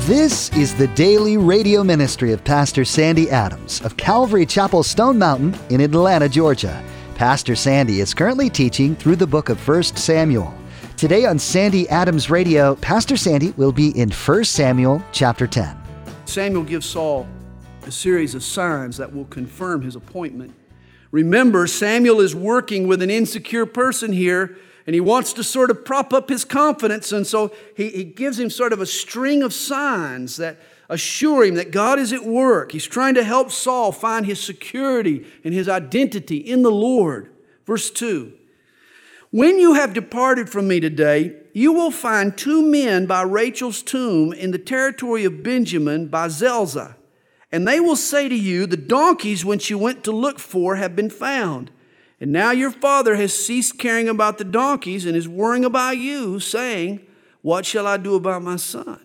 This is the daily radio ministry of Pastor Sandy Adams of Calvary Chapel Stone Mountain in Atlanta, Georgia. Pastor Sandy is currently teaching through the book of 1 Samuel. Today on Sandy Adams Radio, Pastor Sandy will be in 1 Samuel chapter 10. Samuel gives Saul a series of signs that will confirm his appointment. Remember, Samuel is working with an insecure person here, and he wants to sort of prop up his confidence, and so he gives him sort of a string of signs that assure him that God is at work. He's trying to help Saul find his security and his identity in the Lord. Verse 2, "When you have departed from me today, you will find 2 men by Rachel's tomb in the territory of Benjamin by Zelzah. And they will say to you, the donkeys which you went to look for have been found. And now your father has ceased caring about the donkeys and is worrying about you, saying, what shall I do about my son?"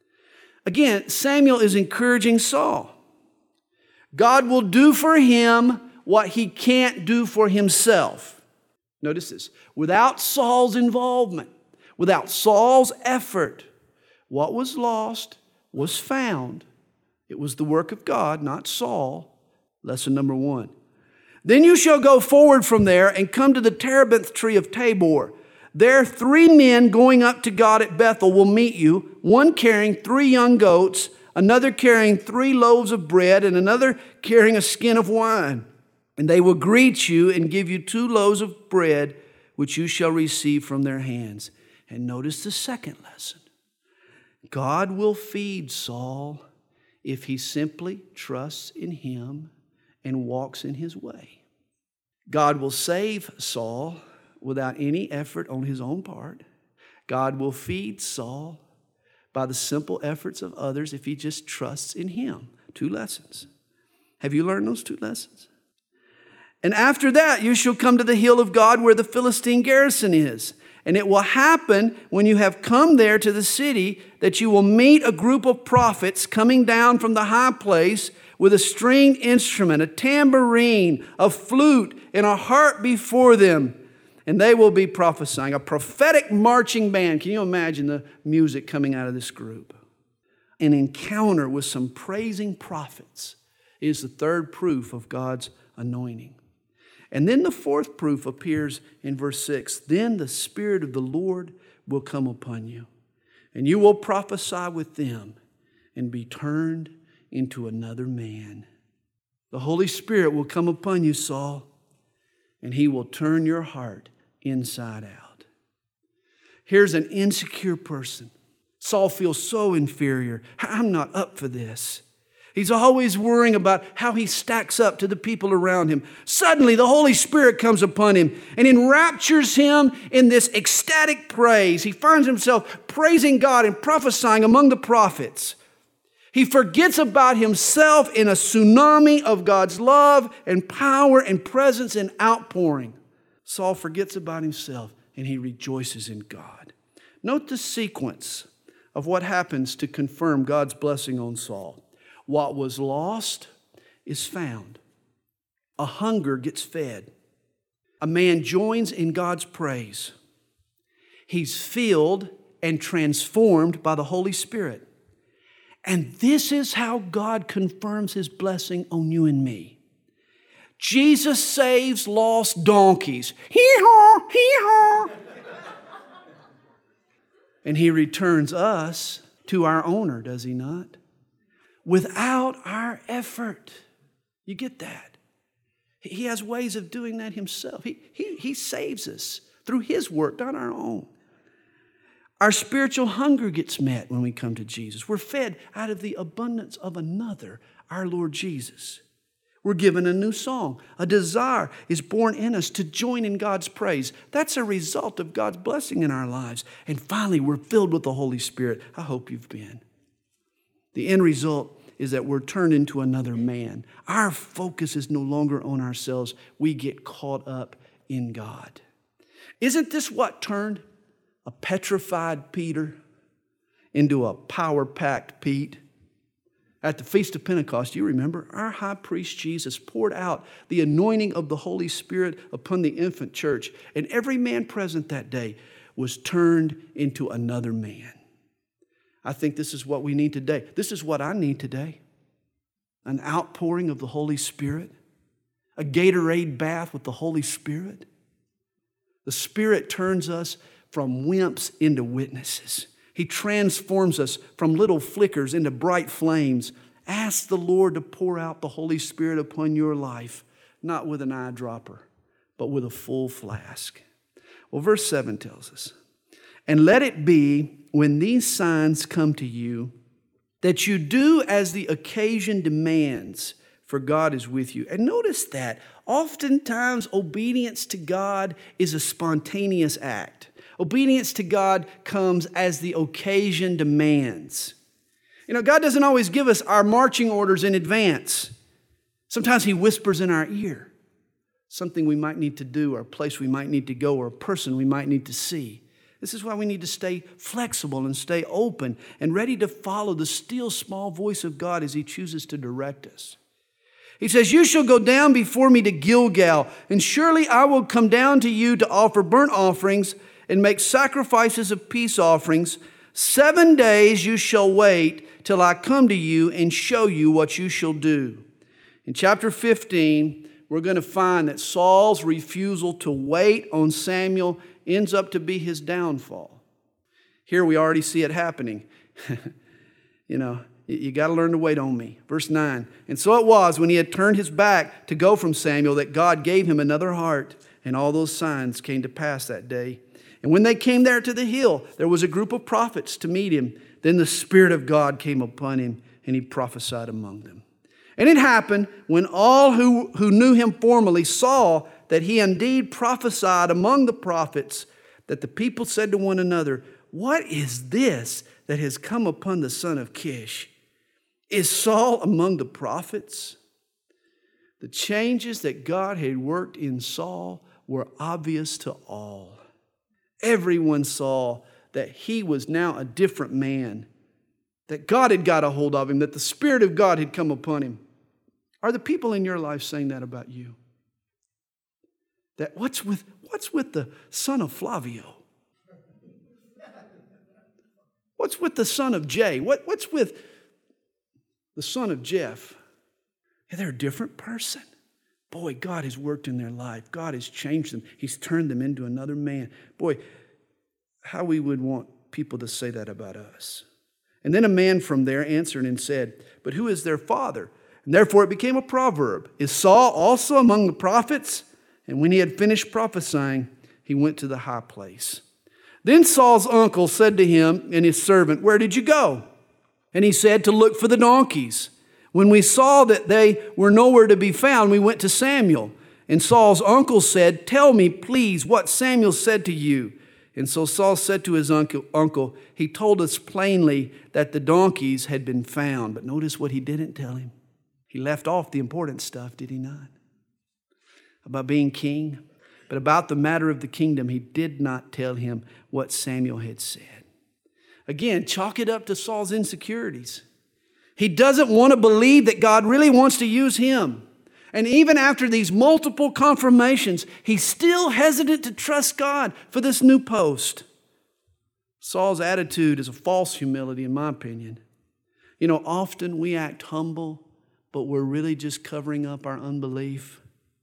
Again, Samuel is encouraging Saul. God will do for him what he can't do for himself. Notice this. Without Saul's involvement, without Saul's effort, what was lost was found. It was the work of God, not Saul. Lesson number 1. "Then you shall go forward from there and come to the terebinth tree of Tabor. There 3 men going up to God at Bethel will meet you, one carrying 3 young goats, another carrying 3 loaves of bread, and another carrying a skin of wine. And they will greet you and give you 2 loaves of bread, which you shall receive from their hands." And notice the second lesson. God will feed Saul if he simply trusts in him and walks in his way. God will save Saul without any effort on his own part. God will feed Saul by the simple efforts of others if he just trusts in him. 2 lessons. Have you learned those 2 lessons? "And after that, you shall come to the hill of God where the Philistine garrison is. And it will happen when you have come there to the city that you will meet a group of prophets coming down from the high place with a stringed instrument, a tambourine, a flute, and a harp before them. And they will be prophesying." A prophetic marching band. Can you imagine the music coming out of this group? An encounter with some praising prophets is the 3rd proof of God's anointing. And then the 4th proof appears in verse 6. "Then the Spirit of the Lord will come upon you, and you will prophesy with them and be turned into another man." The Holy Spirit will come upon you, Saul, and he will turn your heart inside out. Here's an insecure person. Saul feels so inferior. I'm not up for this. He's always worrying about how he stacks up to the people around him. Suddenly, the Holy Spirit comes upon him and enraptures him in this ecstatic praise. He finds himself praising God and prophesying among the prophets. He forgets about himself in a tsunami of God's love and power and presence and outpouring. Saul forgets about himself and he rejoices in God. Note the sequence of what happens to confirm God's blessing on Saul. What was lost is found. A hunger gets fed. A man joins in God's praise. He's filled and transformed by the Holy Spirit. And this is how God confirms his blessing on you and me. Jesus saves lost donkeys. Hee-haw, hee-haw. And he returns us to our owner, does he not? Without our effort. You get that? He has ways of doing that himself. He saves us through his work, not our own. Our spiritual hunger gets met when we come to Jesus. We're fed out of the abundance of another, our Lord Jesus. We're given a new song. A desire is born in us to join in God's praise. That's a result of God's blessing in our lives. And finally, we're filled with the Holy Spirit. I hope you've been. The end result is that we're turned into another man. Our focus is no longer on ourselves. We get caught up in God. Isn't this what turned a petrified Peter into a power-packed Pete? At the Feast of Pentecost, you remember, our high priest Jesus poured out the anointing of the Holy Spirit upon the infant church, and every man present that day was turned into another man. I think this is what we need today. This is what I need today. An outpouring of the Holy Spirit. A Gatorade bath with the Holy Spirit. The Spirit turns us from wimps into witnesses. He transforms us from little flickers into bright flames. Ask the Lord to pour out the Holy Spirit upon your life, not with an eyedropper, but with a full flask. Well, verse 7 tells us, and let it be when these signs come to you that you do as the occasion demands, for God is with you. And notice that oftentimes obedience to God is a spontaneous act. Obedience to God comes as the occasion demands. You know, God doesn't always give us our marching orders in advance. Sometimes He whispers in our ear something we might need to do, or a place we might need to go, or a person we might need to see. This is why we need to stay flexible and stay open and ready to follow the still small voice of God as He chooses to direct us. He says, you shall go down before me to Gilgal, and surely I will come down to you to offer burnt offerings and make sacrifices of peace offerings. 7 days you shall wait till I come to you and show you what you shall do. In chapter 15, we're going to find that Saul's refusal to wait on Samuel ends up to be his downfall. Here we already see it happening. You got to learn to wait on me. Verse 9, and so it was when he had turned his back to go from Samuel that God gave him another heart, and all those signs came to pass that day. And when they came there to the hill, there was a group of prophets to meet him. Then the Spirit of God came upon him, and he prophesied among them. And it happened when all who knew him formerly saw that he indeed prophesied among the prophets, that the people said to one another, what is this that has come upon the son of Kish? Is Saul among the prophets? The changes that God had worked in Saul were obvious to all. Everyone saw that he was now a different man, that God had got a hold of him, that the Spirit of God had come upon him. Are the people in your life saying that about you? That what's with the son of Flavio? What's with the son of Jay? What's with the son of Jeff? Yeah, they're a different person. Boy, God has worked in their life. God has changed them. He's turned them into another man. Boy, how we would want people to say that about us. And then a man from there answered and said, but who is their father? And therefore it became a proverb. Is Saul also among the prophets? And when he had finished prophesying, he went to the high place. Then Saul's uncle said to him and his servant, where did you go? And he said, to look for the donkeys. When we saw that they were nowhere to be found, we went to Samuel. And Saul's uncle said, tell me, please, what Samuel said to you. And so Saul said to his uncle, he told us plainly that the donkeys had been found. But notice what he didn't tell him. He left off the important stuff, did he not? About being king. But about the matter of the kingdom, he did not tell him what Samuel had said. Again, chalk it up to Saul's insecurities. He doesn't want to believe that God really wants to use him. And even after these multiple confirmations, he's still hesitant to trust God for this new post. Saul's attitude is a false humility, in my opinion. You know, often we act humble, but we're really just covering up our unbelief.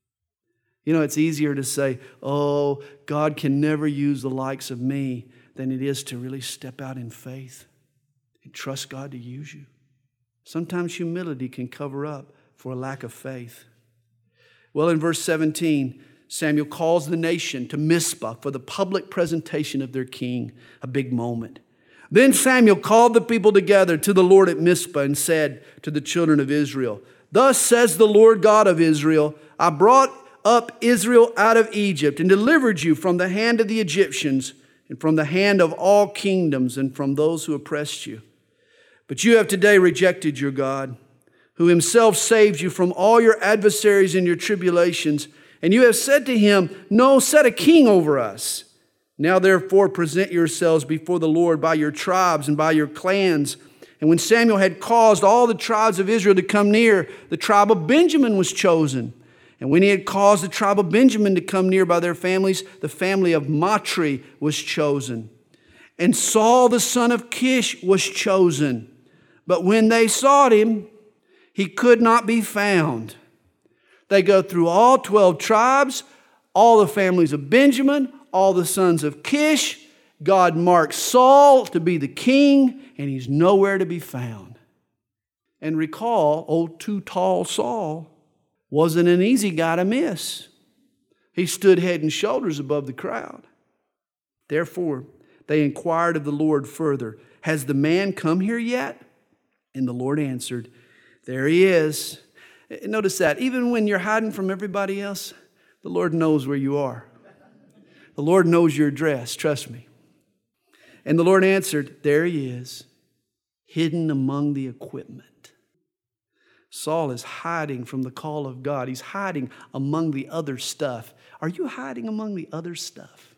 You know, it's easier to say, oh, God can never use the likes of me, than it is to really step out in faith and trust God to use you. Sometimes humility can cover up for a lack of faith. Well, in verse 17, Samuel calls the nation to Mizpah for the public presentation of their king, a big moment. Then Samuel called the people together to the Lord at Mizpah and said to the children of Israel, thus says the Lord God of Israel, I brought up Israel out of Egypt and delivered you from the hand of the Egyptians and from the hand of all kingdoms and from those who oppressed you. But you have today rejected your God, who himself saved you from all your adversaries and your tribulations. And you have said to him, no, set a king over us. Now therefore present yourselves before the Lord by your tribes and by your clans. And when Samuel had caused all the tribes of Israel to come near, the tribe of Benjamin was chosen. And when he had caused the tribe of Benjamin to come near by their families, the family of Matri was chosen. And Saul the son of Kish was chosen. But when they sought him, he could not be found. They go through all 12 tribes, all the families of Benjamin, all the sons of Kish. God marks Saul to be the king, and he's nowhere to be found. And recall, old too tall Saul wasn't an easy guy to miss. He stood head and shoulders above the crowd. Therefore, they inquired of the Lord further, "Has the man come here yet?" And the Lord answered, "There he is." Notice that. Even when you're hiding from everybody else, the Lord knows where you are. The Lord knows your address, trust me. And the Lord answered, "There he is, hidden among the equipment." Saul is hiding from the call of God. He's hiding among the other stuff. Are you hiding among the other stuff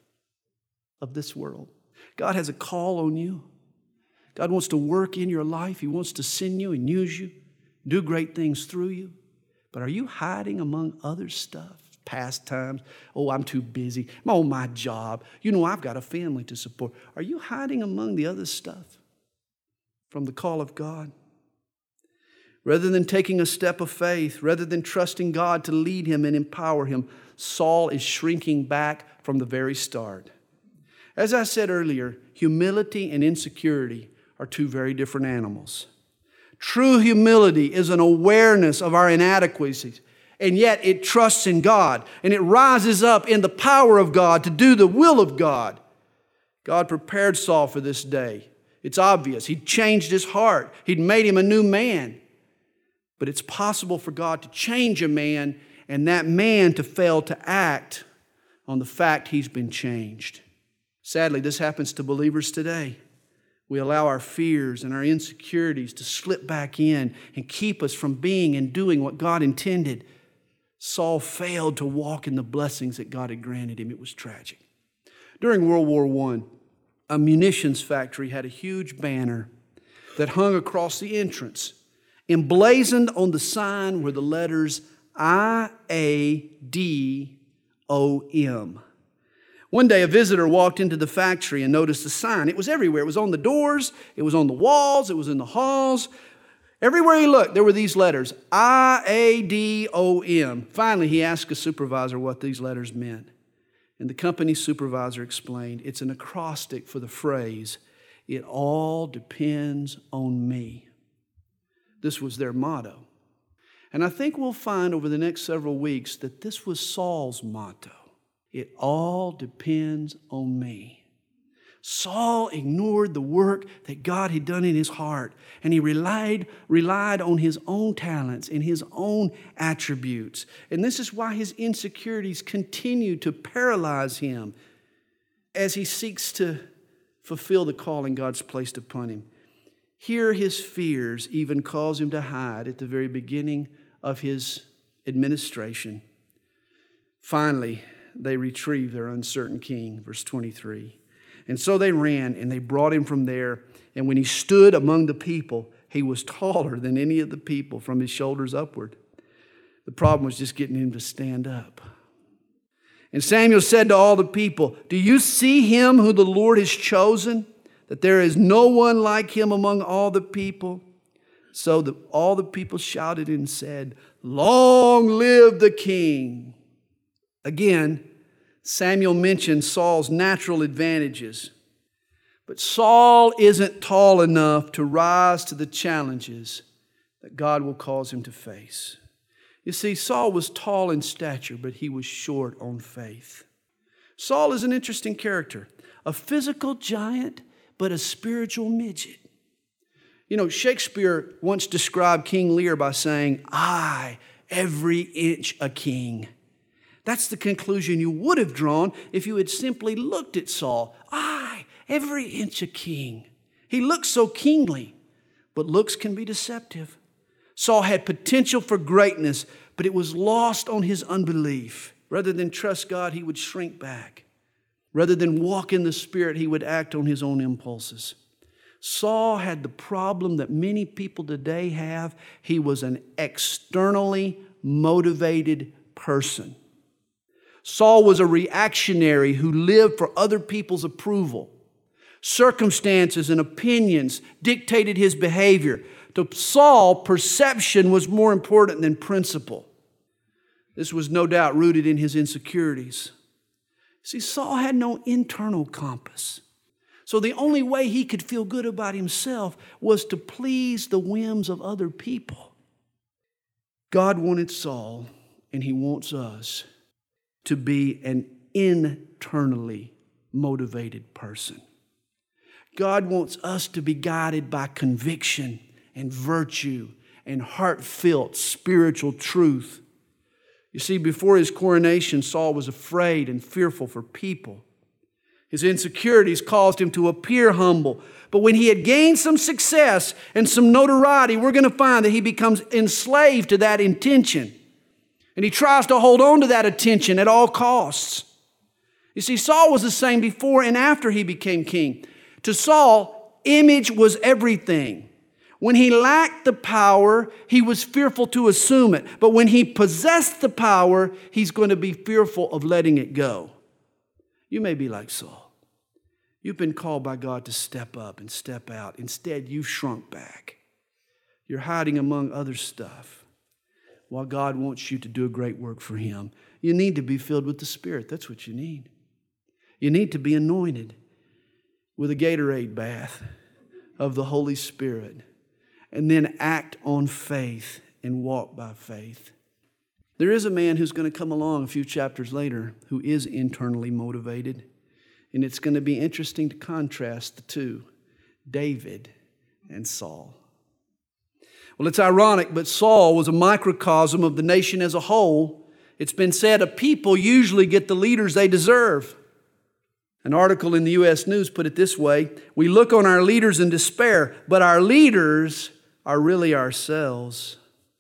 of this world? God has a call on you. God wants to work in your life. He wants to send you and use you, do great things through you. But are you hiding among other stuff? Pastimes. Oh, I'm too busy. I'm on my job. You know, I've got a family to support. Are you hiding among the other stuff from the call of God? Rather than taking a step of faith, rather than trusting God to lead him and empower him, Saul is shrinking back from the very start. As I said earlier, humility and insecurity are two very different animals. True humility is an awareness of our inadequacies, and yet it trusts in God, and it rises up in the power of God to do the will of God. God prepared Saul for this day. It's obvious. He'd changed his heart. He'd made him a new man. But it's possible for God to change a man and that man to fail to act on the fact he's been changed. Sadly, this happens to believers today. We allow our fears and our insecurities to slip back in and keep us from being and doing what God intended. Saul failed to walk in the blessings that God had granted him. It was tragic. During World War I, a munitions factory had a huge banner that hung across the entrance. Emblazoned on the sign were the letters IADOM. One day, a visitor walked into the factory and noticed the sign. It was everywhere. It was on the doors. It was on the walls. It was in the halls. Everywhere he looked, there were these letters, IADOM. Finally, he asked a supervisor what these letters meant. And the company supervisor explained, it's an acrostic for the phrase, "It all depends on me." This was their motto. And I think we'll find over the next several weeks that this was Saul's motto. It all depends on me. Saul ignored the work that God had done in his heart, and he relied on his own talents and his own attributes. And this is why his insecurities continue to paralyze him as he seeks to fulfill the calling God's placed upon him. Here, his fears even cause him to hide at the very beginning of his administration. Finally, they retrieved their uncertain king, verse 23. And so they ran and they brought him from there. And when he stood among the people, he was taller than any of the people from his shoulders upward. The problem was just getting him to stand up. And Samuel said to all the people, "Do you see him who the Lord has chosen? That there is no one like him among all the people?" So all the people shouted and said, "Long live the king." Again, Samuel mentions Saul's natural advantages. But Saul isn't tall enough to rise to the challenges that God will cause him to face. You see, Saul was tall in stature, but he was short on faith. Saul is an interesting character, a physical giant, but a spiritual midget. You know, Shakespeare once described King Lear by saying, "I, every inch a king." That's the conclusion you would have drawn if you had simply looked at Saul. I, every inch a king. He looks so kingly, but looks can be deceptive. Saul had potential for greatness, but it was lost on his unbelief. Rather than trust God, he would shrink back. Rather than walk in the Spirit, he would act on his own impulses. Saul had the problem that many people today have. He was an externally motivated person. Saul was a reactionary who lived for other people's approval. Circumstances and opinions dictated his behavior. To Saul, perception was more important than principle. This was no doubt rooted in his insecurities. See, Saul had no internal compass. So the only way he could feel good about himself was to please the whims of other people. God wanted Saul, and He wants us, to be an internally motivated person. God wants us to be guided by conviction and virtue and heartfelt spiritual truth. You see, before his coronation, Saul was afraid and fearful for people. His insecurities caused him to appear humble. But when he had gained some success and some notoriety, we're going to find that he becomes enslaved to that intention. And he tries to hold on to that attention at all costs. You see, Saul was the same before and after he became king. To Saul, image was everything. When he lacked the power, he was fearful to assume it. But when he possessed the power, he's going to be fearful of letting it go. You may be like Saul. You've been called by God to step up and step out. Instead, you've shrunk back. You're hiding among other stuff while God wants you to do a great work for Him. You need to be filled with the Spirit. That's what you need. You need to be anointed with a Gatorade bath of the Holy Spirit and then act on faith and walk by faith. There is a man who's going to come along a few chapters later who is internally motivated. And it's going to be interesting to contrast the two, David and Saul. Well, it's ironic, but Saul was a microcosm of the nation as a whole. It's been said a people usually get the leaders they deserve. An article in the U.S. News put it this way: we look on our leaders in despair, but our leaders are really ourselves.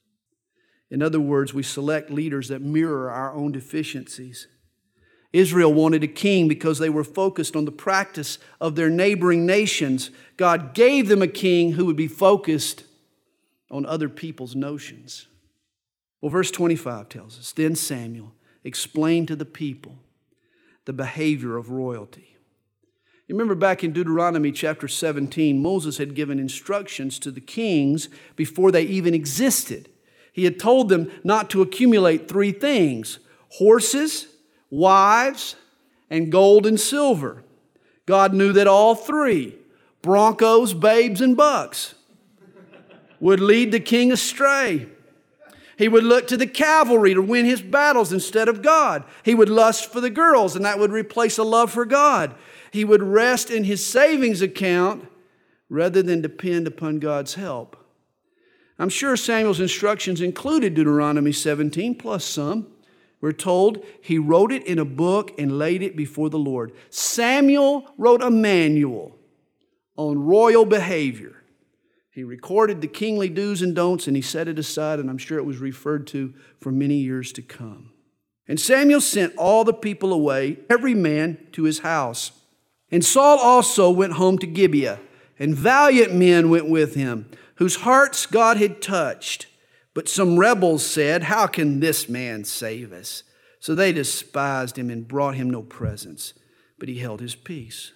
In other words, we select leaders that mirror our own deficiencies. Israel wanted a king because they were focused on the practice of their neighboring nations. God gave them a king who would be focused on other people's notions. Well, verse 25 tells us, then Samuel explained to the people the behavior of royalty. You remember back in Deuteronomy chapter 17, Moses had given instructions to the kings before they even existed. He had told them not to accumulate three things: horses, wives, and gold and silver. God knew that all three, broncos, babes, and bucks, would lead the king astray. He would look to the cavalry to win his battles instead of God. He would lust for the girls, and that would replace a love for God. He would rest in his savings account rather than depend upon God's help. I'm sure Samuel's instructions included Deuteronomy 17 plus some. We're told he wrote it in a book and laid it before the Lord. Samuel wrote a manual on royal behavior. He recorded the kingly do's and don'ts, and he set it aside, and I'm sure it was referred to for many years to come. And Samuel sent all the people away, every man to his house. And Saul also went home to Gibeah, and valiant men went with him, whose hearts God had touched. But some rebels said, "How can this man save us?" So they despised him and brought him no presents, but he held his peace.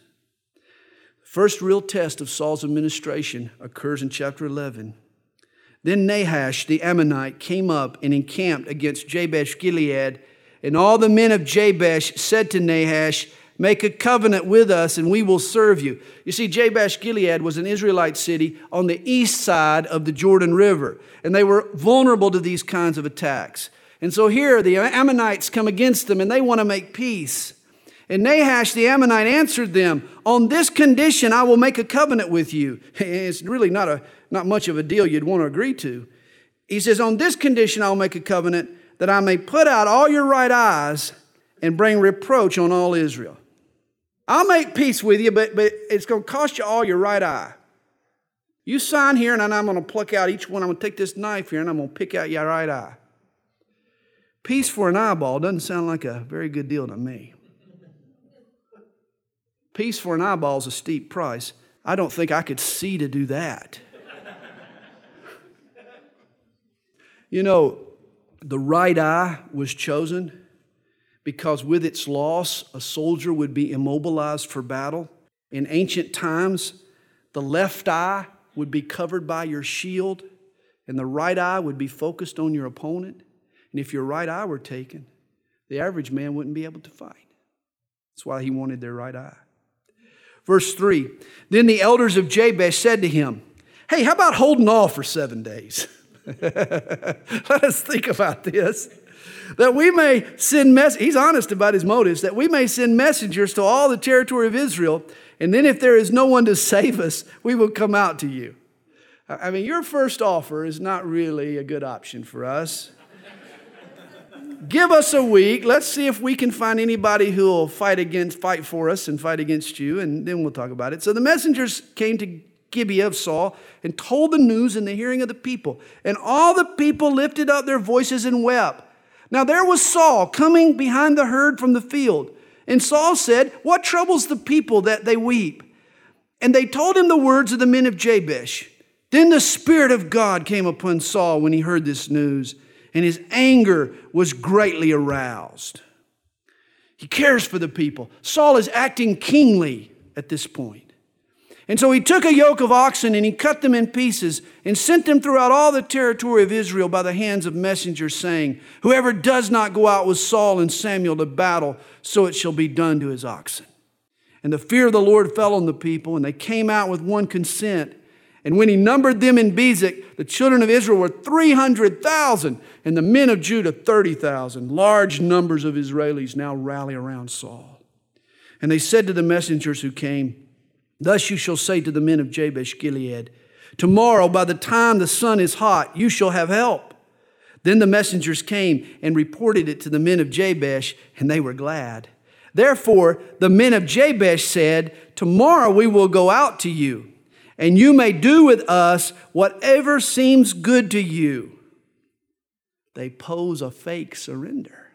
The first real test of Saul's administration occurs in chapter 11. Then Nahash the Ammonite came up and encamped against Jabesh Gilead, and all the men of Jabesh said to Nahash, "Make a covenant with us and we will serve you." You see, Jabesh Gilead was an Israelite city on the east side of the Jordan River, and they were vulnerable to these kinds of attacks. And so here the Ammonites come against them and they want to make peace. And Nahash the Ammonite answered them, "On this condition I will make a covenant with you." It's really not much of a deal you'd want to agree to. He says, "On this condition I will make a covenant, that I may put out all your right eyes and bring reproach on all Israel." I'll make peace with you, but it's going to cost you all your right eye. You sign here, and I'm going to pluck out each one. I'm going to take this knife here, and I'm going to pick out your right eye. Peace for an eyeball doesn't sound like a very good deal to me. Peace for an eyeball is a steep price. I don't think I could see to do that. You know, the right eye was chosen because with its loss, a soldier would be immobilized for battle. In ancient times, the left eye would be covered by your shield, and the right eye would be focused on your opponent. And if your right eye were taken, the average man wouldn't be able to fight. That's why he wanted their right eye. Verse 3, then the elders of Jabesh said to him, hey, how about holding off for 7 days? Let us think about this. That we may send he's honest about his motives, that we may send messengers to all the territory of Israel, and then if there is no one to save us, we will come out to you. I mean, your first offer is not really a good option for us. Give us a week. Let's see if we can find anybody who will fight for us and fight against you, and then we'll talk about it. So the messengers came to Gibeah of Saul and told the news in the hearing of the people. And all the people lifted up their voices and wept. Now there was Saul coming behind the herd from the field. And Saul said, what troubles the people that they weep? And they told him the words of the men of Jabesh. Then the Spirit of God came upon Saul when he heard this news, and his anger was greatly aroused. He cares for the people. Saul is acting kingly at this point. And so he took a yoke of oxen and he cut them in pieces and sent them throughout all the territory of Israel by the hands of messengers, saying, whoever does not go out with Saul and Samuel to battle, so it shall be done to his oxen. And the fear of the Lord fell on the people, and they came out with one consent. And when he numbered them in Bezek, the children of Israel were 300,000, and the men of Judah 30,000. Large numbers of Israelis now rally around Saul. And they said to the messengers who came, thus you shall say to the men of Jabesh Gilead, tomorrow by the time the sun is hot, you shall have help. Then the messengers came and reported it to the men of Jabesh, and they were glad. Therefore the men of Jabesh said, tomorrow we will go out to you, and you may do with us whatever seems good to you. They pose a fake surrender.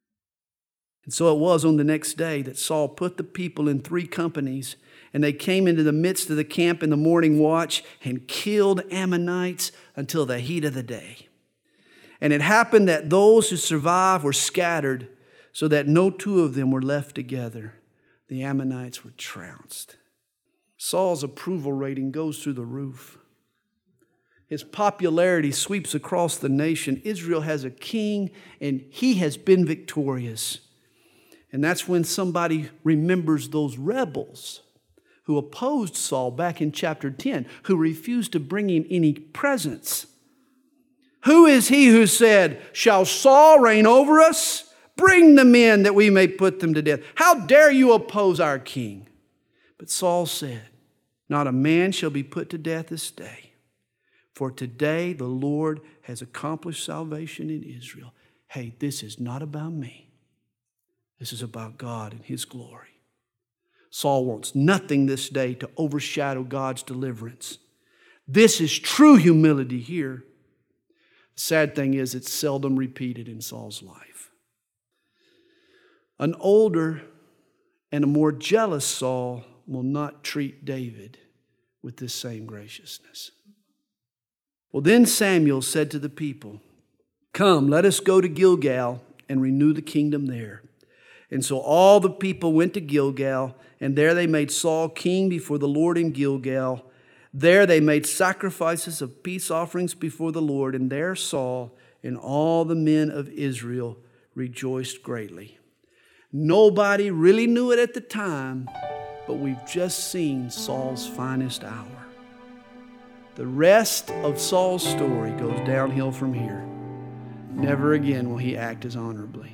And so it was on the next day that Saul put the people in 3 companies, and they came into the midst of the camp in the morning watch and killed Ammonites until the heat of the day. And it happened that those who survived were scattered, so that no 2 of them were left together. The Ammonites were trounced. Saul's approval rating goes through the roof. His popularity sweeps across the nation. Israel has a king, and he has been victorious. And that's when somebody remembers those rebels who opposed Saul back in chapter 10, who refused to bring him any presents. Who is he who said, shall Saul reign over us? Bring them in that we may put them to death. How dare you oppose our king? But Saul said, not a man shall be put to death this day. For today the Lord has accomplished salvation in Israel. Hey, this is not about me. This is about God and His glory. Saul wants nothing this day to overshadow God's deliverance. This is true humility here. The sad thing is it's seldom repeated in Saul's life. An older and a more jealous Saul will not treat David with this same graciousness. Well, then Samuel said to the people, come, let us go to Gilgal and renew the kingdom there. And so all the people went to Gilgal, and there they made Saul king before the Lord in Gilgal. There they made sacrifices of peace offerings before the Lord, and there Saul and all the men of Israel rejoiced greatly. Nobody really knew it at the time, but we've just seen Saul's finest hour. The rest of Saul's story goes downhill from here. Never again will he act as honorably.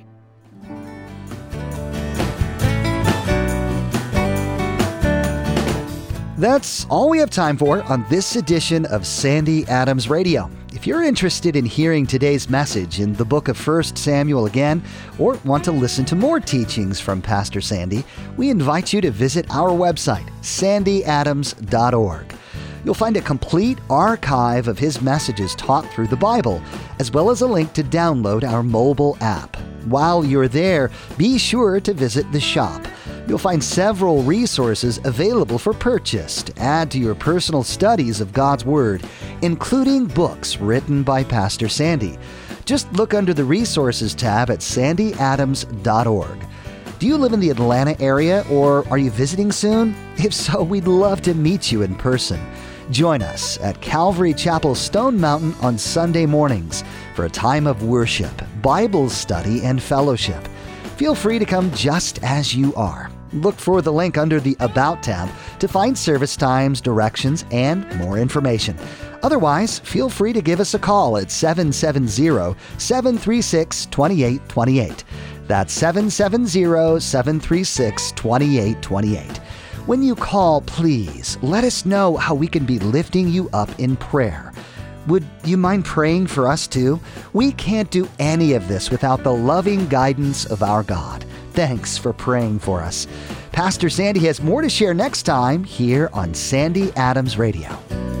That's all we have time for on this edition of Sandy Adams Radio. If you're interested in hearing today's message in the book of 1 Samuel again, or want to listen to more teachings from Pastor Sandy, we invite you to visit our website, sandyadams.org. You'll find a complete archive of his messages taught through the Bible, as well as a link to download our mobile app. While you're there, be sure to visit the shop. You'll find several resources available for purchase to add to your personal studies of God's Word, including books written by Pastor Sandy. Just look under the Resources tab at sandyadams.org. Do you live in the Atlanta area, or are you visiting soon? If so, we'd love to meet you in person. Join us at Calvary Chapel Stone Mountain on Sunday mornings for a time of worship, Bible study, and fellowship. Feel free to come just as you are. Look for the link under the About tab to find service times, directions, and more information. Otherwise, feel free to give us a call at 770-736-2828. That's 770-736-2828. When you call, please let us know how we can be lifting you up in prayer. Would you mind praying for us too? We can't do any of this without the loving guidance of our God. Thanks for praying for us. Pastor Sandy has more to share next time here on Sandy Adams Radio.